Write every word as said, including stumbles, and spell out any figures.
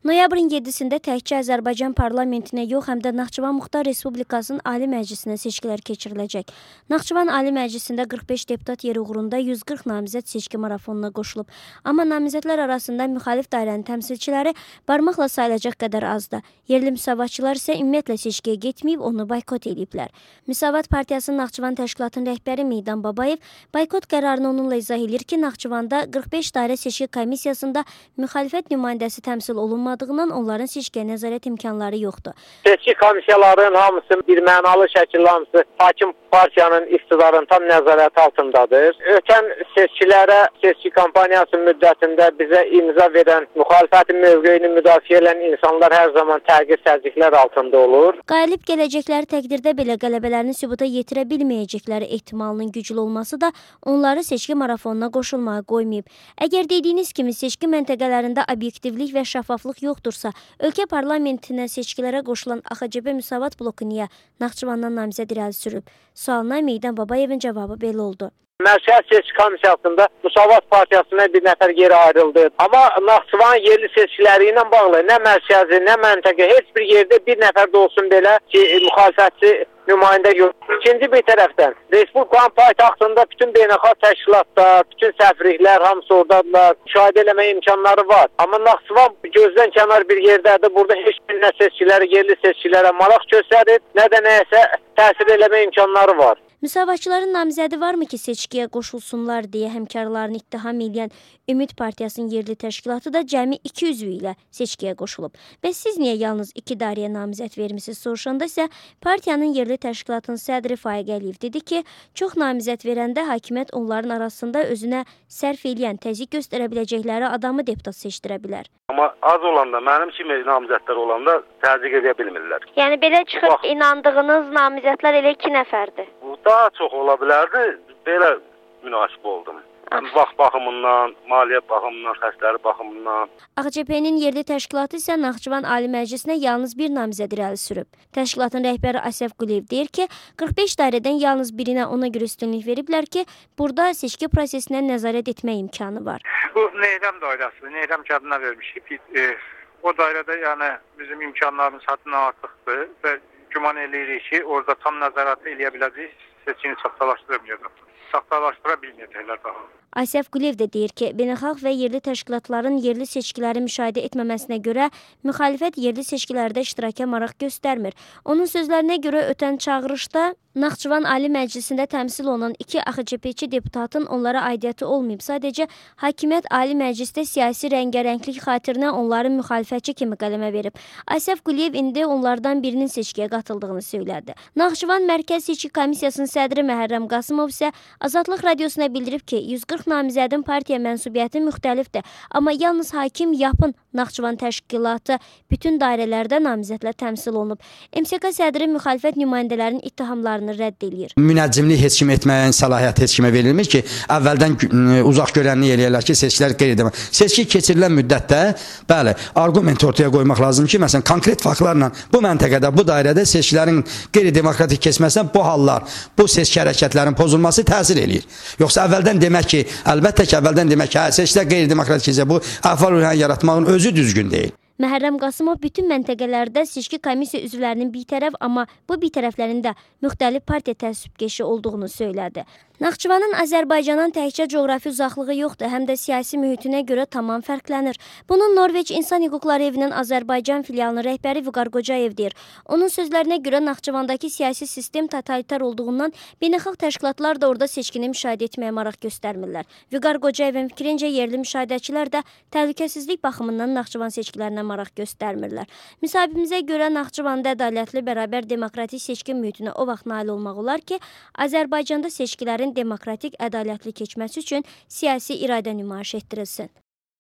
Noyabrın yeddisində təkcə Azərbaycan parlamentinə yox, həm də Naxçıvan Muxtar Respublikasının Ali Məclisinə seçkilər keçiriləcək. Naxçıvan Ali Məclisində qırx beş deputat yeri uğrunda yüz qırx namizəd seçki marafonuna qoşulub. Amma namizədlər arasında müxalif dairənin təmsilçiləri barmaqla sayılacaq qədər azdır. Yerli müsavatçılar isə ümumiyyətlə seçkiyə getməyib, onu boykot ediblər. Müsavat Partiyasının Naxçıvan təşkilatının rəhbəri Meydan Babayev boykot qərarını onunla izah edir ki, Naxçıvanda qırx beş dairə seçki komissiyasında müxalifət nümayəndəsi təmsil olunmadı. Onların seçkiyə nəzarət imkanları yoxdur. Seçki komissiyaların hamısı bir mənalı şəkildə hamısı hakim partiyanın iqtidarının tam nəzarəti altındadır. Ötən seçkilərə seçki kampaniyası müddətində bizə imza verən müxalifətin mövqeyini müdafiə edən insanlar hər zaman təqib təzyiqlər altında olur. Qalib gələcəkləri təqdirdə belə qələbələrini sübuta yetirə bilməyəcəkləri ehtimalının güclü olması da onları seçki marafonuna qoşulmağa qoymayıb. Əgər dediyiniz kimi seçki məntəqələrində obyektivlik və şəffaflıq yoxdursa, ölkə parlamentinə seçkilərə qoşulan A X C B Müsavat bloku niyə Naxçıvandan namizəd irəli sürüb? Sualına Meydan Babayevin cavabı belə oldu. Mərkəzi seçki komissiyasında Müsavat Partiyasına bir nəfər yeri ayrıldı. Amma Naxçıvan yerli seçkiləri ilə bağlı nə mərkəzi, nə məntəqə, heç bir yerdə bir nəfər də olsun belə ki, müxalifətçi nümayəndə yox. İkinci bir tərəfdən, Respublikanın paytaxtında bütün beynəlxalq təşkilatlar, bütün səfirliklər hamısı oradadılar, müşahidə eləmə imkanları var. Amma Naxçıvan gözdən kənar bir yerdədir, burada heç bir nə seçkiləri, yerli seçkilərə maraq göstərir, nə də nəyəsə təsir eləmə imkanları var. Müsavatçıların namizədi varmı ki, seçkiyə qoşulsunlar deyə həmkarlarını ittiham edən Ümid Partiyasının yerli təşkilatı da cəmi iki üzvü ilə seçkiyə qoşulub. Bəs siz niyə yalnız iki dairəyə namizəd vermisiniz soruşanda isə partiyanın yerli təşkilatının sədri Faiq Əliyev dedi ki, çox namizəd verəndə hakimiyyət onların arasında özünə sərf eləyən, təzyiq göstərə biləcəkləri adamı deputat seçdirə bilər. Amma az olanda, mənim kimi namizədlər olanda təzyiq edə bilmirlər. Yəni belə çıxıb Bax, inandığınız namizədlər elə iki nəfərdir. Daha çox ola bilərdi, belə münasib oldum. Vaxt baxımından, maliyyə baxımından, xərcləri baxımından. A X C P-nin yerli təşkilatı isə Naxçıvan Ali Məclisinə yalnız bir namizəd irəli sürüb. Təşkilatın rəhbəri Asef Quliyev deyir ki, qırx beş dairədən yalnız birinə ona görə üstünlük veriblər ki, burada seçki prosesinə nəzarət etmə imkanı var. Bu Neyrəm dairəsi, Neyrəm kağıdına vermişik. E, o dairədə yəni bizim imkanlarımız həddindən artıqdır və güman eləyirik ki, orada tam nəzarət eləyə biləcəyik, seçkini saxtalaşdıramayacaq. Saxtalaşdıra bilməyəcəklər daha. Asef Quliyev də deyir ki, beynəlxalq və yerli təşkilatların yerli seçkiləri müşahidə etməməsinə görə müxalifət yerli seçkilərdə iştiraka maraq göstərmir. Onun sözlərinə görə ötən çağırışda Naxçıvan Ali Məclisində təmsil olunan iki A X C P-çi deputatın onlara aidiyyəti olmayıb. Sadəcə hakimiyyət Ali Məclisdə siyasi rəngərənglik xatirinə onları müxalifətçi kimi qələmə verib. Asef Quliyev indi onlardan birinin seçkiyə qatıldığını söylədi. Naxçıvan Mərkəz Seçki Komissiyasının sədri Məhərrəm Qasımov isə Azadlıq Radiosuna bildirib ki, yüz qırx namizədin partiya mənsubiyyəti müxtəlifdir. Amma yalnız hakim yapın Naxçıvan təşkilatı bütün dairələrdə namizədlər təmsil olunub. M S K sədri müxalifət nümayəndələrinin ittihamlarını rədd eləyir. Münəccimlik heç kim etməyin səlahiyyəti heç kimə verilmir ki, əvvəldən uzaq görənlik eləyərlər ki, seçkilər qeyri-demokratik. Seçki keçirilən müddətdə, bəli, arqument ortaya qoymaq lazım ki, məsələn, konkret faktlarla bu məntəqədə, bu dairədə seçkilərin qeyri-demokratik keçməsinə bu hallar, bu seçki hərəkətlərin pozulması təsir eləyir. Yoxsa əvvəldən demək ki, əlbəttə ki, əvvəldən demək ki, hə, seçkilər qeyri-demokratik keçir, bu əhval-ruhiyyəni yaratmağın özü düzgün deyil. Məhərrəm Qasımov bütün məntəqələrdə seçki komissiya üzvlərinin bitərəf, amma bu bitərəflərin də müxtəlif partiya təəssübkeşi olduğunu söylədi. Naxçıvanın Azərbaycandan təkcə coğrafi uzaqlığı yoxdur, həm də siyasi mühitinə görə tamam fərqlənir. Bunu Norveç İnsan Hüquqları Evinin Azərbaycan filialının rəhbəri Vüqar Qocayev deyir. Onun sözlərinə görə Naxçıvandakı siyasi sistem totalitar olduğundan beynəlxalq təşkilatlar da orada seçkini müşahidə etməyə maraq göstərmirlər. Vüqar Qocayevin fikrincə yerli müşahidəçilər də təhlükəsizlik baxımından Naxçıvan seçkilərinə maraq göstərmirlər. Müsahibimizə görə Naxçıvanda ədalətli bərabər demokratik seçki mühitinə o vaxt nail olmaq olar ki, Azərbaycanda seçkilərin demokratik, ədalətli keçməsi üçün siyasi iradə nümayiş etdirilsin.